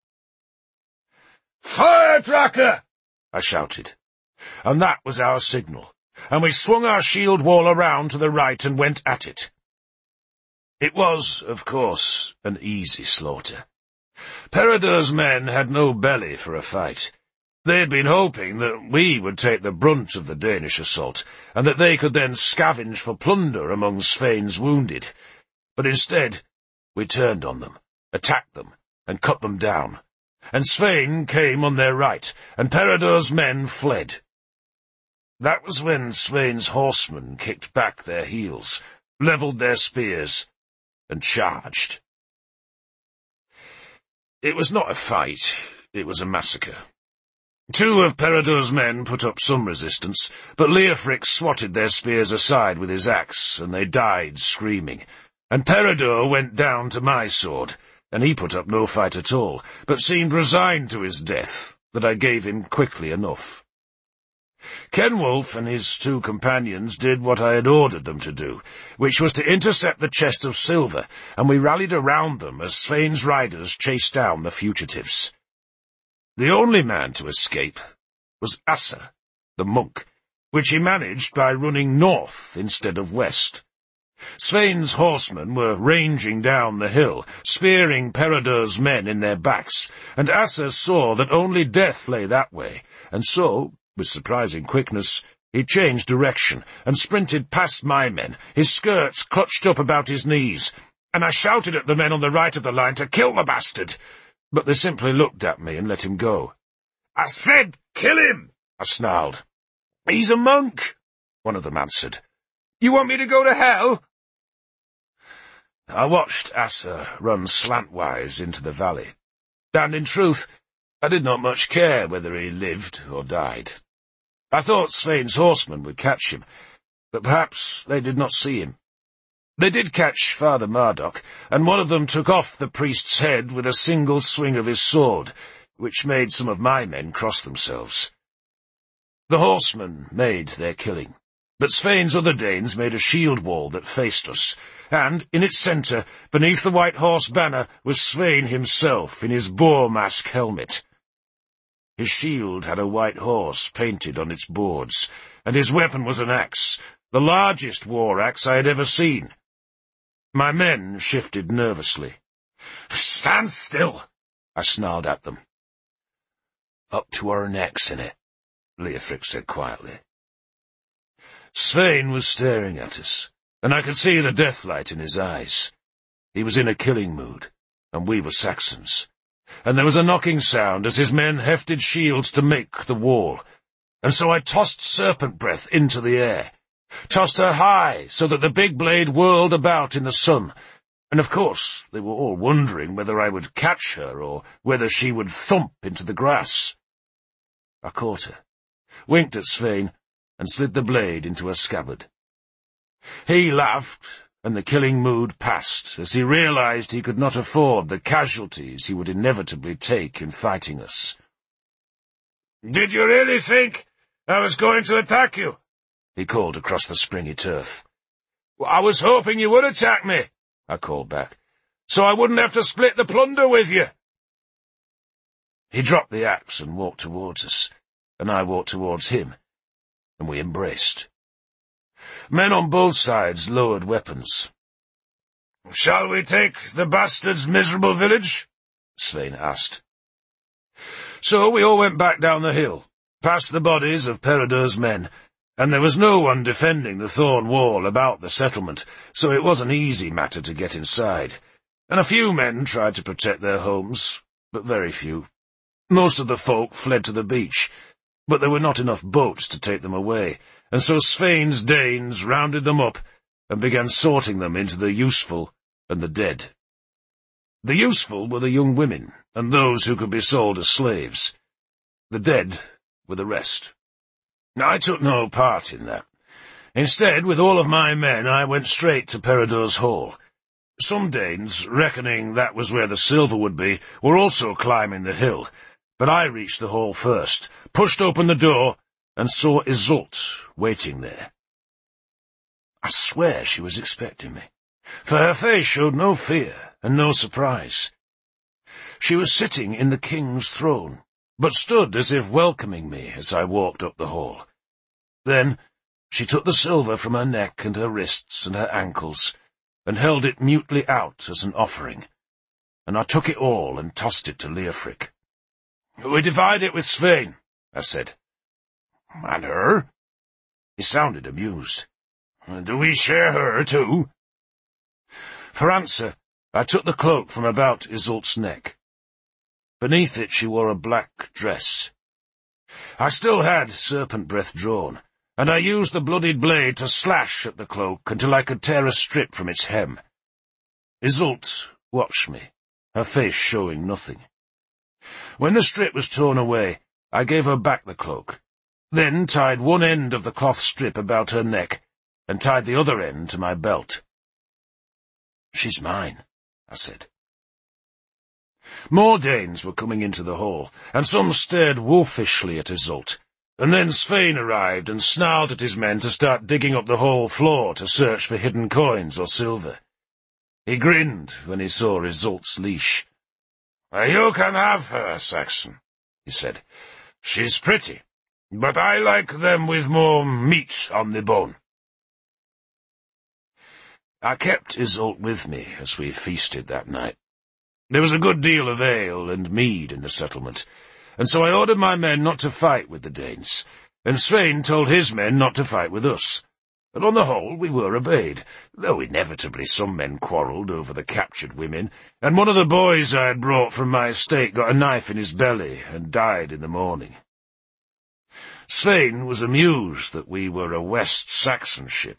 A: "Fire, Draka!" I shouted, and that was our signal, and we swung our shield wall around to the right and went at it. It was, of course, an easy slaughter. Peredur's men had no belly for a fight. They had been hoping that we would take the brunt of the Danish assault, and that they could then scavenge for plunder among Sweyn's wounded. But instead, we turned on them, attacked them, and cut them down. And Sweyn came on their right, and Peredur's men fled. That was when Sweyn's horsemen kicked back their heels, levelled their spears, and charged. It was not a fight, it was a massacre. Two of Peredur's men put up some resistance, but Leofric swatted their spears aside with his axe, and they died screaming. And Peredur went down to my sword, and he put up no fight at all, but seemed resigned to his death, that I gave him quickly enough. Kenwulf and his two companions did what I had ordered them to do, which was to intercept the chest of silver, and we rallied around them as Sweyn's riders chased down the fugitives. The only man to escape was Asa, the monk,
B: which he managed by running north instead of west. Svein's horsemen were ranging down the hill, spearing Peredur's men in their backs, and Asa saw that only death lay that way, and so, with surprising quickness, he changed direction and sprinted past my men, his skirts clutched up about his knees, and I shouted at the men on the right of the line to kill the bastard, but they simply looked at me and let him go. "I said kill him!" I snarled. "He's a monk," one of them answered. "You want me to go to hell?" I watched Asa run slantwise into the valley, and in truth, I did not much care whether he lived or died. I thought Svein's horsemen would catch him, but perhaps they did not see him. They did catch Father Marduk, and one of them took off the priest's head with a single swing of his sword, which made some of my men cross themselves. The horsemen made their killing, but Svein's other Danes made a shield wall that faced us, and, in its centre, beneath the white horse banner, was Svein himself in his boar mask helmet. His shield had a white horse painted on its boards, and his weapon was an axe, the largest war axe I had ever seen. My men shifted nervously. "Stand still!" I snarled at them. "Up to our necks in it," Leofric said quietly. Svein was staring at us, and I could see the deathlight in his eyes. He was in a killing mood, and we were Saxons, and there was a knocking sound as his men hefted shields to make the wall, and so I tossed Serpent Breath into the air, tossed her high so that the big blade whirled about in the sun, and of course they were all wondering whether I would catch her or whether she would thump into the grass. I caught her, winked at Svein, and slid the blade into her scabbard. He laughed, and the killing mood passed, as he realized he could not afford the casualties he would inevitably take in fighting us. "Did you really think I was going to attack you?" he called across the springy turf. "I was hoping you would attack me," I called back, "so I wouldn't have to split the plunder with you." He dropped the axe and walked towards us, and I walked towards him, and we embraced. Men on both sides lowered weapons. "Shall we take the bastard's miserable village?" Svein asked. So we all went back down the hill, past the bodies of Peredur's men, and there was no one defending the thorn wall about the settlement, so it was an easy matter to get inside, and a few men tried to protect their homes, but very few. Most of the folk fled to the beach, but there were not enough boats to take them away, and so Svein's Danes rounded them up and began sorting them into the useful and the dead. The useful were the young women, and those who could be sold as slaves. The dead were the rest. I took no part in that. Instead, with all of my men, I went straight to Peredur's hall. Some Danes, reckoning that was where the silver would be, were also climbing the hill, but I reached the hall first, pushed open the door, and saw Iseult waiting there. I swear she was expecting me, for her face showed no fear and no surprise. She was sitting in the king's throne, but stood as if welcoming me as I walked up the hall. Then she took the silver from her neck and her wrists and her ankles, and held it mutely out as an offering, and I took it all and tossed it to Leofric. "We divide it with Svein," I said. "And her?" He sounded amused. "Do we share her, too?" For answer, I took the cloak from about Iseult's neck. Beneath it she wore a black dress. I still had Serpent Breath drawn, and I used the bloodied blade to slash at the cloak until I could tear a strip from its hem. Iseult watched me, her face showing nothing. When the strip was torn away, I gave her back the cloak, then tied one end of the cloth strip about her neck, and tied the other end to my belt. "She's mine," I said. More Danes were coming into the hall, and some stared wolfishly at Iseult, and then Svein arrived and snarled at his men to start digging up the hall floor to search for hidden coins or silver. He grinned when he saw Iseult's leash. "You can have her, Saxon," he said. "She's pretty,
A: but I like them with more meat on the bone.
B: I kept Iseult with me as we feasted that night. There was a good deal of ale and mead in the settlement, and so I ordered my men not to fight with the Danes, and Svein told his men not to fight with us. And on the whole we were obeyed, though inevitably some men quarrelled over the captured women, and one of the boys I had brought from my estate got a knife in his belly and died in the morning. Svein was amused that we were a West Saxon ship.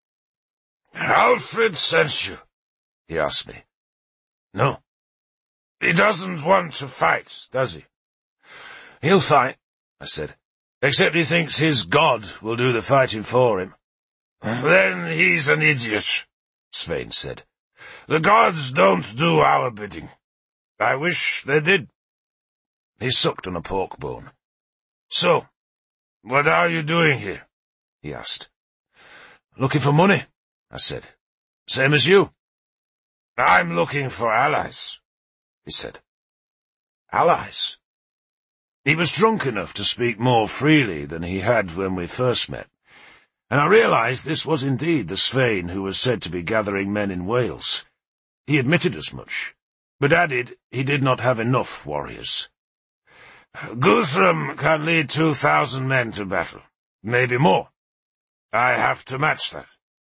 A: "Alfred sent you?"
B: he asked me.
A: "No. He doesn't want to fight, does he?"
B: "He'll fight," I said, "except he thinks his God will do the fighting for him."
A: "Then he's an idiot," Svein said. "The gods don't do our bidding. I wish they did."
B: He sucked on a pork bone.
A: "So, what are you doing here?"
B: he asked. "Looking for money," I said. "Same as you."
A: "I'm looking for allies," he said.
B: Allies? He was drunk enough to speak more freely than he had when we first met, and I realized this was indeed the Svein who was said to be gathering men in Wales. He admitted as much, but added he did not have enough warriors.
A: "Guthrum can lead two thousand men to battle, maybe more. I have to match that."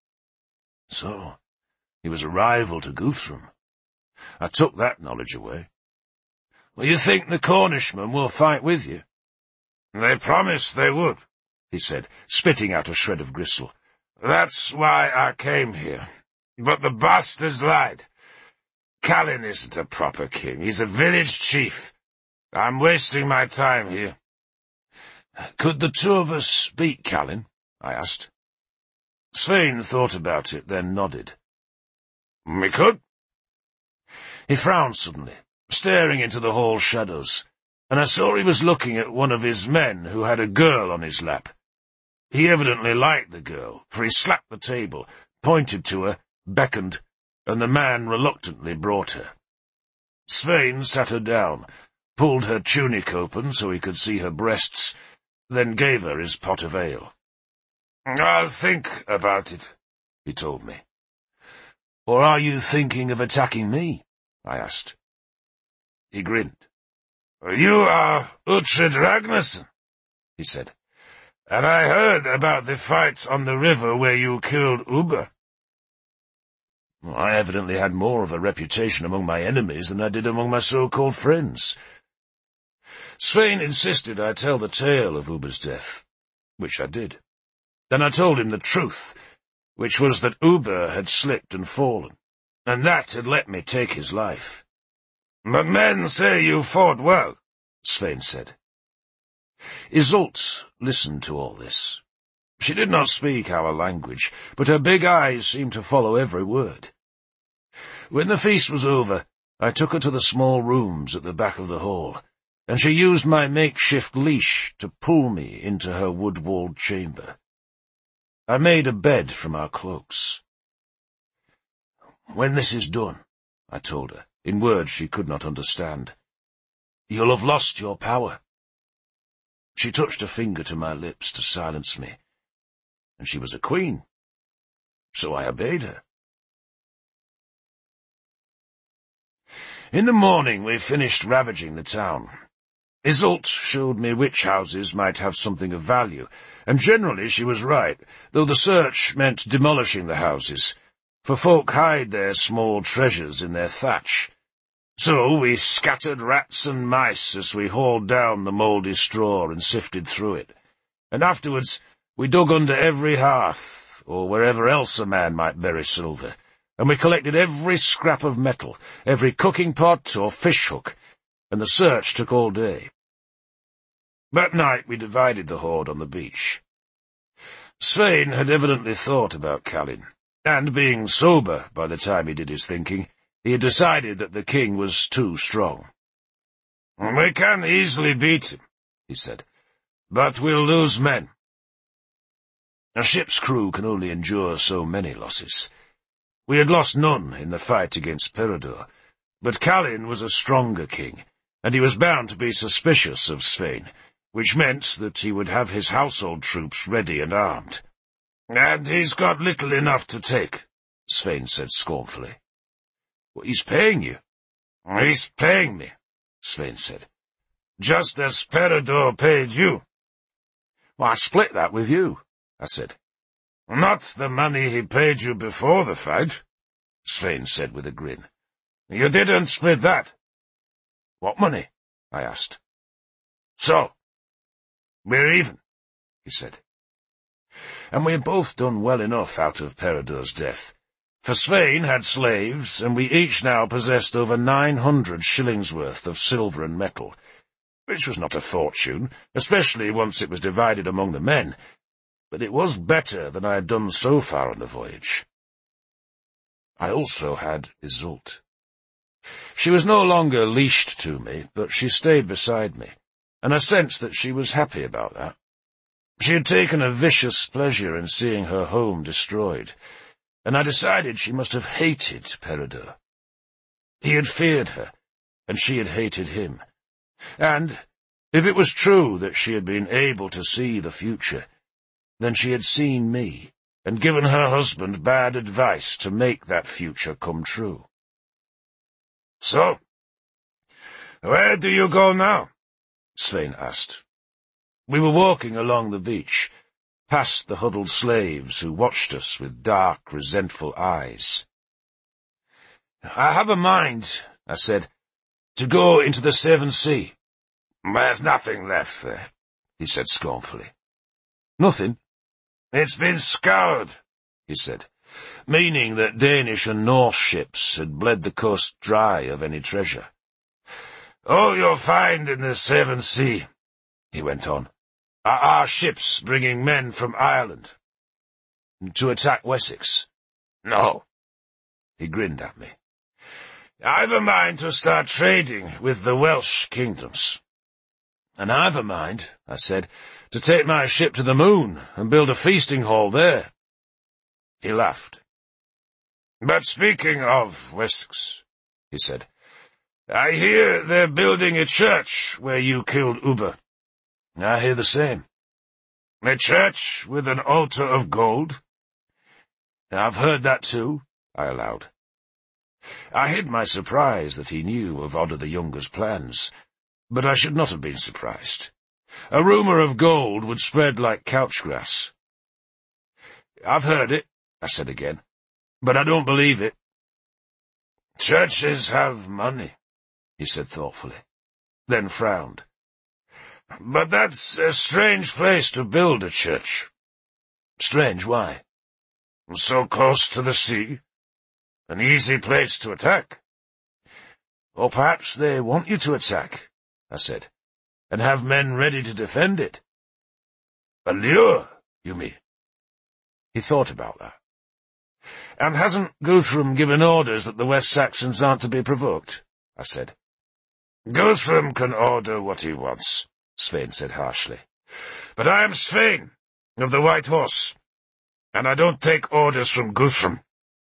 B: So, he was a rival to Guthrum. I took that knowledge away. "Well, you think the Cornishmen will fight with you?"
A: "They promised they would,"
B: he said, spitting out a shred of gristle.
A: "That's why I came here. But the bastards lied. Callan isn't a proper king. He's a village chief. I'm wasting my time here."
B: "Could the two of us beat Callan?" I asked. Svein thought about it, then nodded.
A: "We could."
B: He frowned suddenly, staring into the hall shadows, and I saw he was looking at one of his men who had a girl on his lap. He evidently liked the girl, for he slapped the table, pointed to her, beckoned, and the man reluctantly brought her. Svein sat her down, pulled her tunic open so he could see her breasts, then gave her his pot of ale.
A: "I'll think about it," he told me.
B: "Or are you thinking of attacking me?" I asked. He grinned.
A: "You are Uhtred Ragnarsson," he said, "and I heard about the fight on the river where you killed Ubbe."
B: Well, I evidently had more of a reputation among my enemies than I did among my so-called friends. Svein insisted I tell the tale of Ubbe's death, which I did. Then I told him the truth, which was that Ubbe had slipped and fallen, and that had let me take his life.
A: "But men say you fought well,"
B: Svein said. Iseult listened to all this. She did not speak our language, but her big eyes seemed to follow every word. When the feast was over, I took her to the small rooms at the back of the hall, and she used my makeshift leash to pull me into her wood-walled chamber. I made a bed from our cloaks. "When this is done," I told her, in words she could not understand, "you'll have lost your power." She touched a finger to my lips to silence me, and she was a queen, so I obeyed her. In the morning we finished ravaging the town. Iseult showed me which houses might have something of value, and generally she was right, though the search meant demolishing the houses, for folk hide their small treasures in their thatch. So we scattered rats and mice as we hauled down the mouldy straw and sifted through it, and afterwards we dug under every hearth, or wherever else a man might bury silver, and we collected every scrap of metal, every cooking pot or fish-hook, and the search took all day. That night we divided the hoard on the beach. Svein had evidently thought about Callan, and being sober by the time he did his thinking, he had decided that the king was too strong.
A: "We can easily beat him," he said, "but we'll lose men."
B: A ship's crew can only endure so many losses. We had lost none in the fight against Peredur, but Callan was a stronger king, and he was bound to be suspicious of Svein,
A: which meant that he would have his household troops ready and armed. And he's got little enough to take, Svein said scornfully. Well, he's paying you. He's paying me, Svein said. Just as Peredur paid you. Well, I split that with you, I said. Not the money he paid you before the fight, Svein said with a grin. You didn't split that. What money? I asked. So, we're even, he said. And we had both done well enough out of Peredur's death. For Svein had slaves, and we each now possessed over nine hundred shillings worth of silver and metal, which was not a fortune, especially once it was divided among the men, but it was better than I had done so far on the voyage. I also had Iseult. She was no longer leashed to me, but she stayed beside me, and I sensed that she was happy about that. She had taken a vicious pleasure in seeing her home destroyed, and I decided she must have hated Peredur. He had feared her, and she had hated him. And, if it was true that she had been able to see the future, then she had seen me, and given her husband bad advice to make that future come true. So, where do you go now? Svein asked. We were walking along the beach, past the huddled slaves who watched us with dark, resentful eyes. I have a mind, I said, to go into the Severn Sea. There's nothing left there, he said scornfully. Nothing? It's been scoured, he said, meaning that Danish and Norse ships had bled the coast dry of any treasure. All you'll find in the Severn Sea, he went on, are our ships bringing men from Ireland. To attack Wessex? No. He grinned at me. I've a mind to start trading with the Welsh kingdoms. And I've a mind, I said, to take my ship to the moon and build a feasting hall there. He laughed. But speaking of Wessex, he said, I hear they're building a church where you killed Ubbe. I hear the same. A church with an altar of gold? I've heard that too, I allowed. I hid my surprise that he knew of Oddr the Younger's plans, but I should not have been surprised. A rumour of gold would spread like couch grass. I've heard it, I said again, but I don't believe it. Churches have money, he said thoughtfully, then frowned. But that's a strange place to build a church. Strange, why? So close to the sea. An easy place to attack. Or perhaps they want you to attack, I said, and have men ready to defend it. A lure, you mean? He thought about that. And hasn't Guthrum given orders that the West Saxons aren't to be provoked? I said. Guthrum can order what he wants, Svein said harshly. But I am Svein, of the White Horse, and I don't take orders from Guthrum.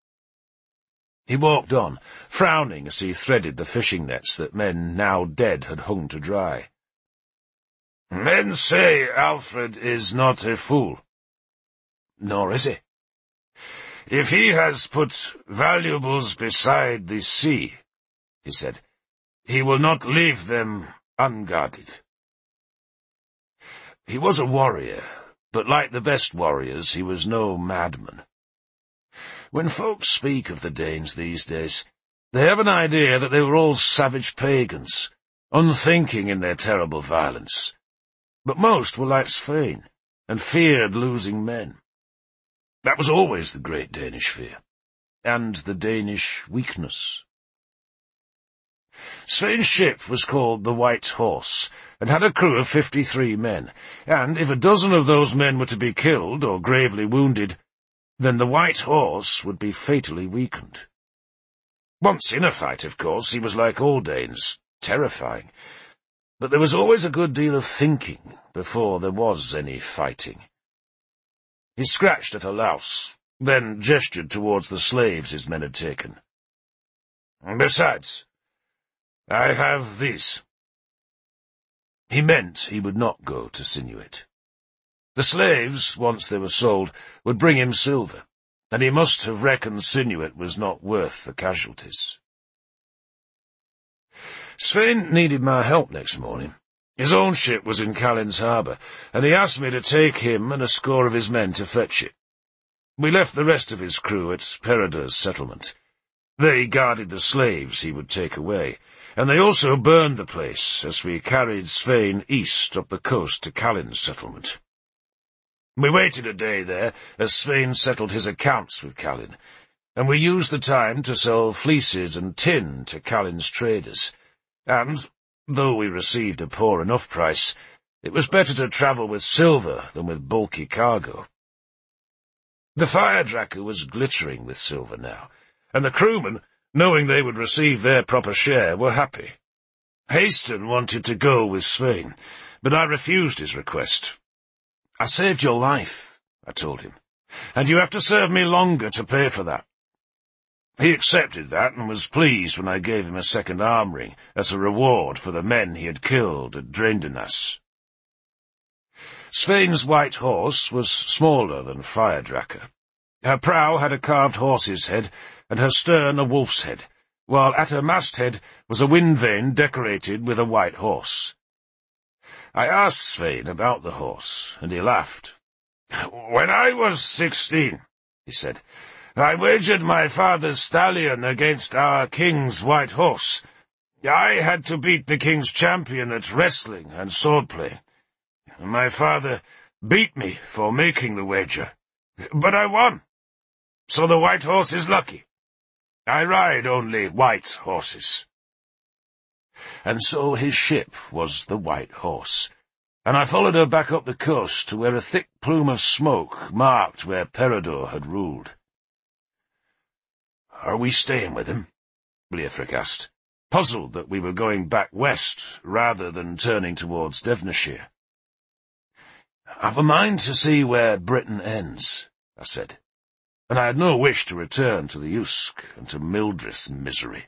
A: He walked on, frowning as he threaded the fishing nets that men now dead had hung to dry. Men say Alfred is not a fool. Nor is he. If he has put valuables beside the sea, he said, he will not leave them unguarded. He was a warrior, but like the best warriors, he was no madman. When folks speak of the Danes these days, they have an idea that they were all savage pagans, unthinking in their terrible violence. But most were like Svein, and feared losing men. That was always the great Danish fear, and the Danish weakness. Svein's ship was called the White Horse, and had a crew of fifty-three men, and if a dozen of those men were to be killed or gravely wounded, then the White Horse would be fatally weakened. Once in a fight, of course, he was like all Danes, terrifying, but there was always a good deal of thinking before there was any fighting. He scratched at a louse, then gestured towards the slaves his men had taken. Besides, I have these. He meant he would not go to Sinuit. The slaves, once they were sold, would bring him silver, and he must have reckoned Sinuit was not worth the casualties. Svein needed my help next morning. His own ship was in Callin's harbour, and he asked me to take him and a score of his men to fetch it. We left the rest of his crew at Peredur's settlement. They guarded the slaves he would take away, and they also burned the place as we carried Svein east up the coast to Callin's settlement. We waited a day there as Svein settled his accounts with Callin, and we used the time to sell fleeces and tin to Callin's traders, and, though we received a poor enough price, it was better to travel with silver than with bulky cargo. The Firedraker was glittering with silver now, and the crewmen, knowing they would receive their proper share, were happy. Haston wanted to go with Svein, but I refused his request. "I saved your life," I told him, "and you have to serve me longer to pay for that." He accepted that and was pleased when I gave him a second arm ring as a reward for the men he had killed at Draendinas. Svein's white horse was smaller than Firedraker. Her prow had a carved horse's head, and her stern a wolf's head, while at her masthead was a wind vane decorated with a white horse. I asked Svein about the horse, and he laughed. "When I was sixteen," he said, "I wagered my father's stallion against our king's white horse. I had to beat the king's champion at wrestling and swordplay. My father beat me for making the wager, but I won. So the white horse is lucky. I ride only white horses." And so his ship was the White Horse, and I followed her back up the coast to where a thick plume of smoke marked where Peredur had ruled. "Are we staying with him?" Leofric asked, puzzled that we were going back west rather than turning towards Devonshire. "I've a mind to see where Britain ends," I said, and I had no wish to return to the Usk and to Mildred's misery.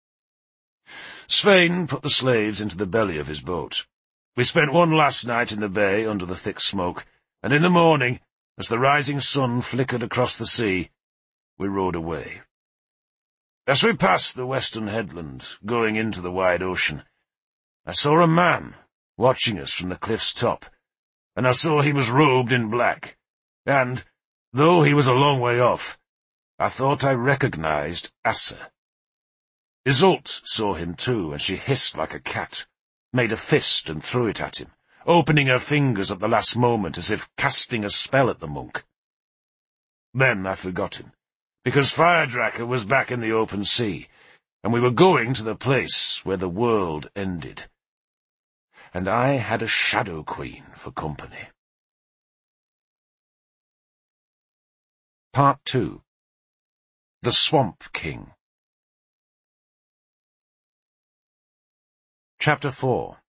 A: Svein put the slaves into the belly of his boat. We spent one last night in the bay under the thick smoke, and in the morning, as the rising sun flickered across the sea, we rowed away. As we passed the western headland, going into the wide ocean, I saw a man watching us from the cliff's top, and I saw he was robed in black, and, though he was a long way off, I thought I recognized Assa. Isolde saw him too, and she hissed like a cat, made a fist and threw it at him, opening her fingers at the last moment as if casting a spell at the monk. Then I forgot him, because Firedraker was back in the open sea, and we were going to the place where the world ended. And I had a Shadow Queen for company. Part two. The Swamp King. Chapter four.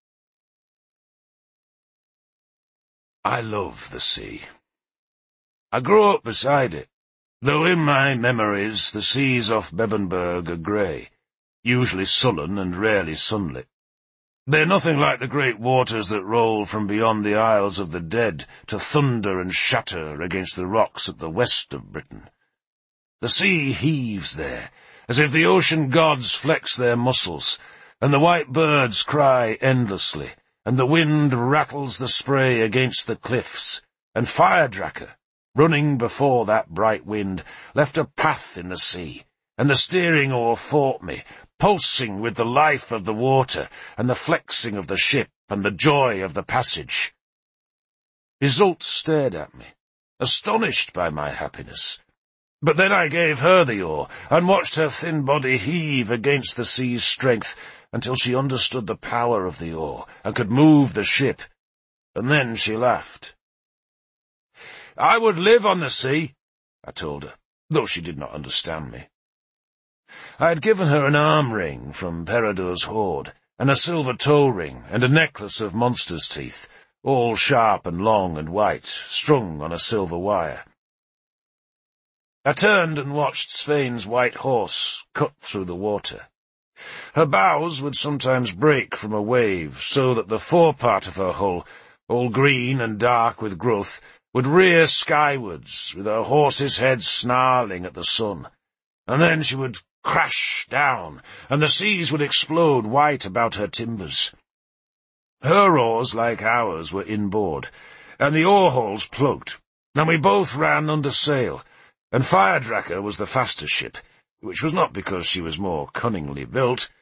A: I love the sea. I grew up beside it, though in my memories the seas off Bebbanburg are grey, usually sullen and rarely sunlit. They're nothing like the great waters that roll from beyond the Isles of the Dead to thunder and shatter against the rocks at the west of Britain. The sea heaves there, as if the ocean gods flex their muscles, and the white birds cry endlessly, and the wind rattles the spray against the cliffs, and Firedraker, running before that bright wind, left a path in the sea, and the steering oar fought me, pulsing with the life of the water, and the flexing of the ship, and the joy of the passage. Isolde stared at me, astonished by my happiness. But then I gave her the oar, and watched her thin body heave against the sea's strength, until she understood the power of the oar, and could move the ship, and then she laughed. "I would live on the sea," I told her, though she did not understand me. I had given her an arm ring from Peredur's hoard, and a silver toe ring, and a necklace of monster's teeth, all sharp and long and white, strung on a silver wire. I turned and watched Svein's white horse cut through the water. Her bows would sometimes break from a wave, so that the forepart of her hull, all green and dark with growth, would rear skywards, with her horse's head snarling at the sun, and then she would crash down, and the seas would explode white about her timbers. Her oars, like ours, were inboard, and the oar-holes plugged, and we both ran under sail, and Firedraker was the faster ship, which was not because she was more cunningly built,